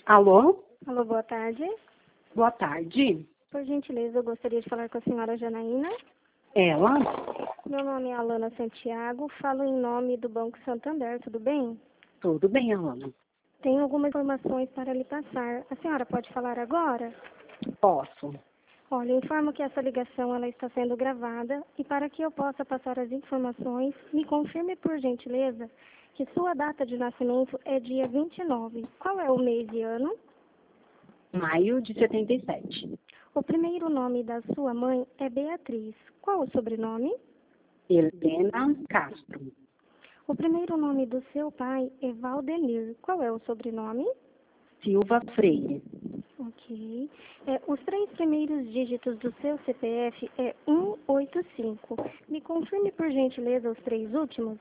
Alô? Alô, boa tarde. Boa tarde. Por gentileza, eu gostaria de falar com a senhora Janaína. Ela? Meu nome é Alana Santiago, falo em nome do Banco Santander, tudo bem? Tudo bem, Alana? Tenho algumas informações para lhe passar. A senhora pode falar agora? Posso. Olha, informo que essa ligação ela está sendo gravada e para que eu possa passar as informações, me confirme por gentileza que sua data de nascimento é dia 29. Qual é o mês e ano? Maio de 77. O primeiro nome da sua mãe é Beatriz. Qual o sobrenome? Helena Castro. O primeiro nome do seu pai é Valdemir. Qual é o sobrenome? Silva Freire. Ok. Os três primeiros dígitos do seu CPF é 185. Me confirme, por gentileza, os três últimos.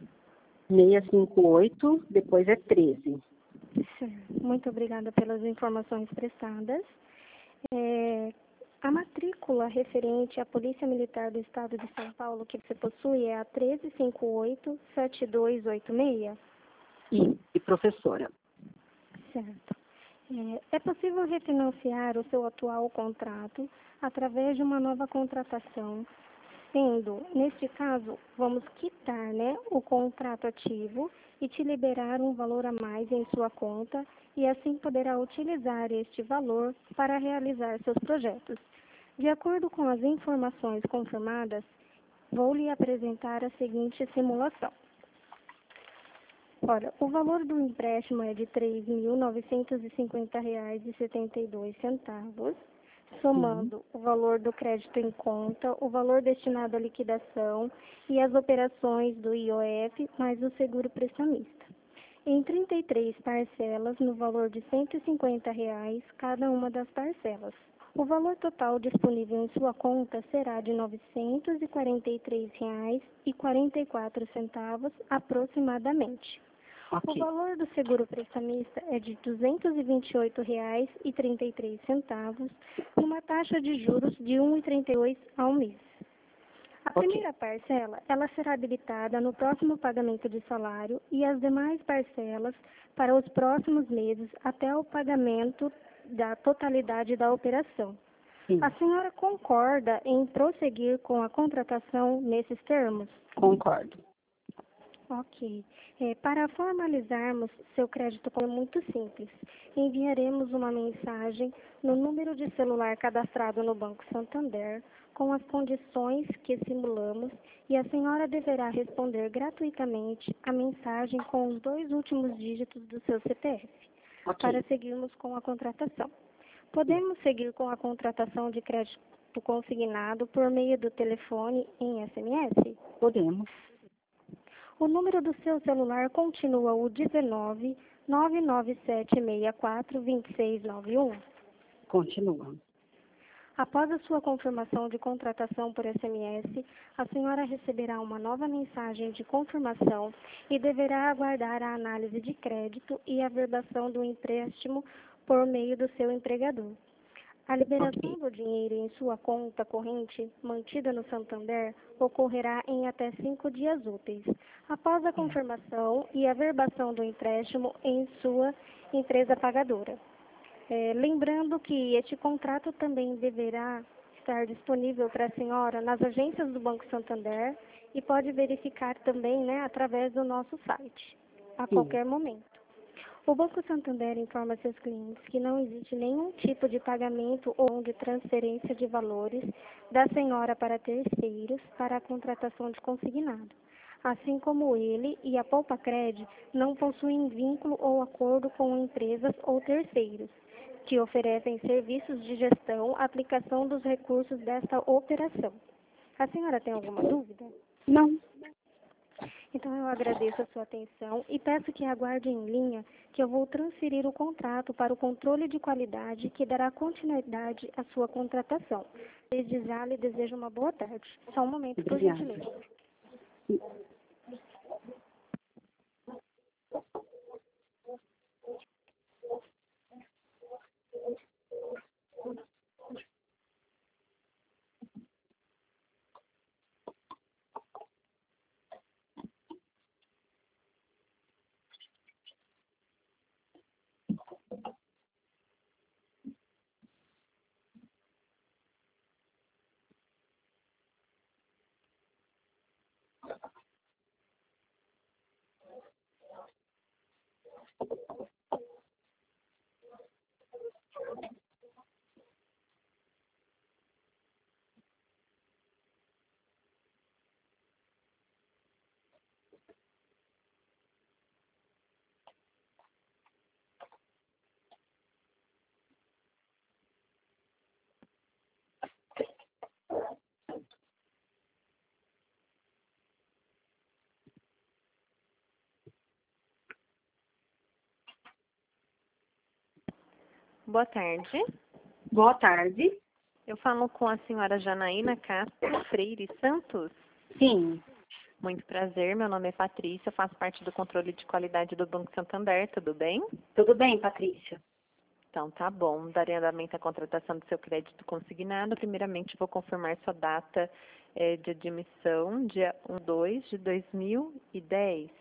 658, depois é 13. Certo. Muito obrigada pelas informações prestadas. A matrícula referente à Polícia Militar do Estado de São Paulo que você possui é a 1358-7286? E professora. Certo. É possível refinanciar o seu atual contrato através de uma nova contratação, sendo, neste caso, vamos quitar, o contrato ativo e te liberar um valor a mais em sua conta e assim poderá utilizar este valor para realizar seus projetos. De acordo com as informações confirmadas, vou lhe apresentar a seguinte simulação. Olha, o valor do empréstimo é de R$ 3.950,72, somando o valor do crédito em conta, o valor destinado à liquidação e as operações do IOF, mais o seguro prestamista. Em 33 parcelas, no valor de R$ 150 cada uma das parcelas. O valor total disponível em sua conta será de R$ 943,44 aproximadamente. Ok. O valor do seguro prestamista é de R$ 228,33, uma taxa de juros de 1,38 ao mês. A primeira parcela, ela será habilitada no próximo pagamento de salário e as demais parcelas para os próximos meses até o pagamento da totalidade da operação. Sim. A senhora concorda em prosseguir com a contratação nesses termos? Concordo. Ok. Para formalizarmos seu crédito é muito simples. Enviaremos uma mensagem no número de celular cadastrado no Banco Santander com as condições que simulamos e a senhora deverá responder gratuitamente a mensagem com os 2 últimos dígitos do seu CPF para seguirmos com a contratação. Podemos seguir com a contratação de crédito consignado por meio do telefone em SMS? Podemos. O número do seu celular continua o 19 99764 2691. Continua. Após a sua confirmação de contratação por SMS, a senhora receberá uma nova mensagem de confirmação e deverá aguardar a análise de crédito e a verbação do empréstimo por meio do seu empregador. A liberação do dinheiro em sua conta corrente, mantida no Santander, ocorrerá em até 5 dias úteis, após a confirmação e a verbação do empréstimo em sua empresa pagadora. Lembrando que este contrato também deverá estar disponível para a senhora nas agências do Banco Santander e pode verificar também, através do nosso site, a qualquer momento. O Banco Santander informa seus clientes que não existe nenhum tipo de pagamento ou de transferência de valores da senhora para terceiros para a contratação de consignado. Assim como ele e a Poupa-Cred não possuem vínculo ou acordo com empresas ou terceiros que oferecem serviços de gestão, aplicação dos recursos desta operação. A senhora tem alguma dúvida? Não. Então, eu agradeço a sua atenção e peço que aguarde em linha que eu vou transferir o contrato para o controle de qualidade que dará continuidade à sua contratação. Desde já, lhe desejo uma boa tarde. Só um momento, por Obrigada. gentileza. Boa tarde. Boa tarde. Eu falo com a senhora Janaína Castro Freire Santos. Sim, Muito prazer, meu nome é Patrícia, eu faço parte do controle de qualidade do Banco Santander, tudo bem? tudo bem, Patrícia? Então tá bom, darei andamento à contratação do seu crédito consignado. Primeiramente vou confirmar sua data de admissão, dia 1/2 de 2010.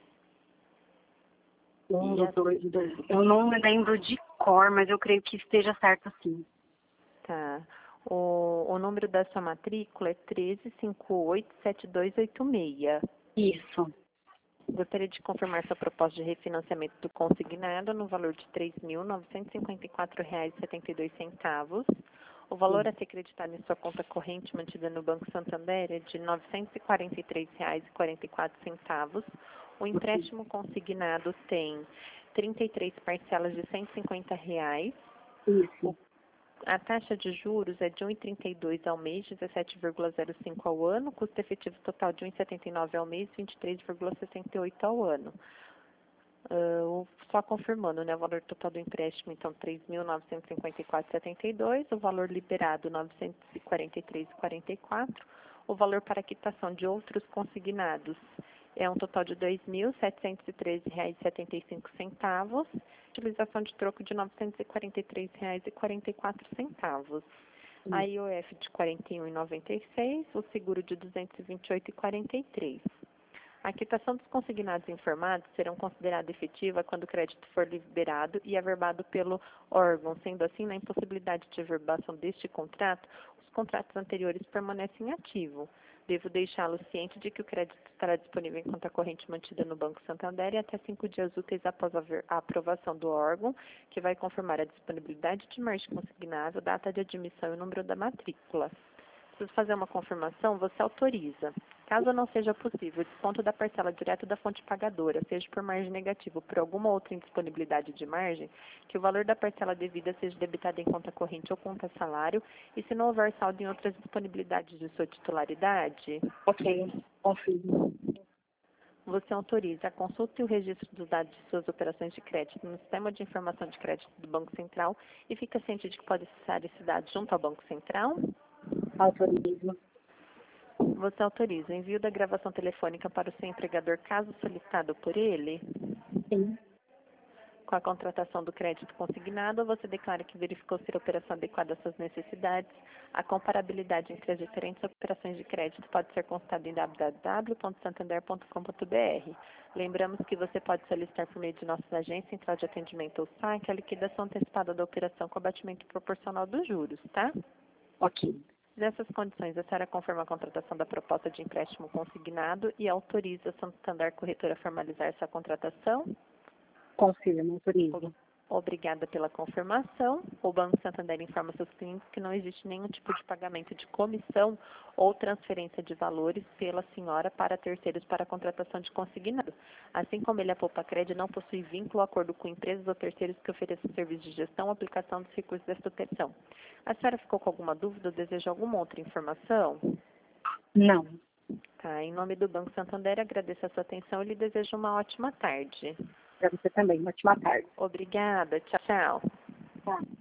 Um, E a- dois, dois. Eu não lembro de cor, mas eu creio que esteja certo sim. Tá. O número da sua matrícula é 13587286. Isso. Gostaria de confirmar sua proposta de refinanciamento do consignado no valor de R$ 3.954,72. O valor a ser creditado em sua conta corrente mantida no Banco Santander é de R$ 943,44. O empréstimo consignado tem 33 parcelas de R$ 150. Isso. A taxa de juros é de 1,32 ao mês, 17,05 ao ano, custo efetivo total de 1,79 ao mês, 23,68 ao ano. Só confirmando, né, o valor total do empréstimo, então, 3.954,72, o valor liberado, 943,44, o valor para quitação de outros consignados é um total de R$ 2.713,75, utilização de troco de R$ 943,44. A IOF de R$ 41,96, o seguro de R$ 228,43. A quitação dos consignados informados serão considerada efetiva quando o crédito for liberado e averbado pelo órgão. Sendo assim, na impossibilidade de averbação deste contrato, os contratos anteriores permanecem ativos. Devo deixá-lo ciente de que o crédito estará disponível em conta corrente mantida no Banco Santander e até 5 dias úteis após a aprovação do órgão, que vai confirmar a disponibilidade de margem consignável, data de admissão e o número da matrícula. Preciso fazer uma confirmação, você autoriza. Caso não seja possível o desconto da parcela direto da fonte pagadora, seja por margem negativa ou por alguma outra indisponibilidade de margem, que o valor da parcela devida seja debitado em conta corrente ou conta salário, e se não houver saldo em outras disponibilidades de sua titularidade, Ok, confirmo. você autoriza a consulta e o registro dos dados de suas operações de crédito no Sistema de Informação de Crédito do Banco Central e fica ciente de que pode acessar esse dado junto ao Banco Central? Autorizo. Você autoriza o envio da gravação telefônica para o seu empregador caso solicitado por ele? Sim. Com a contratação do crédito consignado, você declara que verificou ser a operação adequada às suas necessidades. A comparabilidade entre as diferentes operações de crédito pode ser consultada em www.santander.com.br. Lembramos que você pode solicitar por meio de nossas agências, central de atendimento ou saque, a liquidação antecipada da operação com abatimento proporcional dos juros, tá? Ok. Nessas condições, a senhora confirma a contratação da proposta de empréstimo consignado e autoriza a Santander Corretora a formalizar essa contratação? Confirmo, autorizo. Obrigada pela confirmação. O Banco Santander informa seus clientes que não existe nenhum tipo de pagamento de comissão ou transferência de valores pela senhora para terceiros para a contratação de consignado. Assim como ele, a Poupa Cred, não possui vínculo ou acordo com empresas ou terceiros que ofereçam serviços de gestão ou aplicação dos recursos desta operação. A senhora ficou com alguma dúvida ou deseja alguma outra informação? Não. Tá, em nome do Banco Santander, agradeço a sua atenção e lhe desejo uma ótima tarde. Para você também. Ótima tarde. Obrigada. Tchau, tchau. Tá.